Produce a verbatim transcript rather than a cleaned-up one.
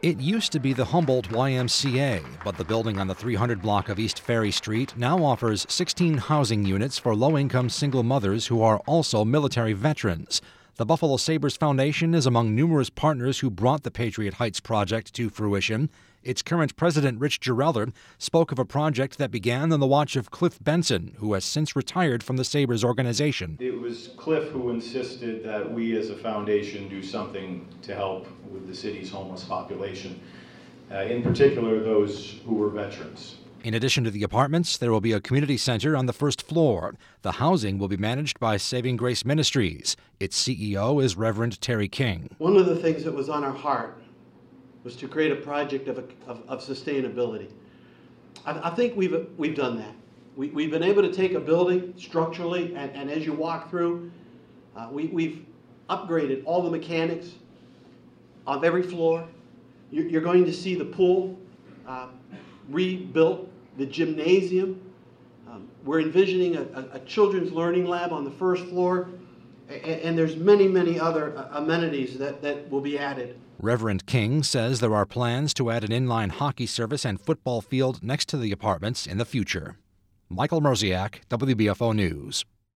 It used to be the Humboldt Y M C A, but the building on the three hundred block of East Ferry Street now offers sixteen housing units for low-income single mothers who are also military veterans. The Buffalo Sabres Foundation is among numerous partners who brought the Patriot Heights project to fruition. Its current president, Rich Gereller, spoke of a project that began on the watch of Cliff Benson, who has since retired from the Sabres organization. It was Cliff who insisted that we as a foundation do something to help with the city's homeless population, uh, in particular those who were veterans. In addition to the apartments, there will be a community center on the first floor. The housing will be managed by Saving Grace Ministries. Its C E O is Reverend Terry King. One of the things that was on our heart was to create a project of, of, of sustainability. I, I think we've, we've done that. We, we've been able to take a building structurally, and, and as you walk through, uh, we, we've upgraded all the mechanics of every floor. You're, you're going to see the pool uh, rebuilt, the gymnasium. Um, we're envisioning a, a, a children's learning lab on the first floor, and, and there's many, many other uh, amenities that, that will be added. Reverend King says there are plans to add an inline hockey service and football field next to the apartments in the future. Michael Merziak, W B F O News.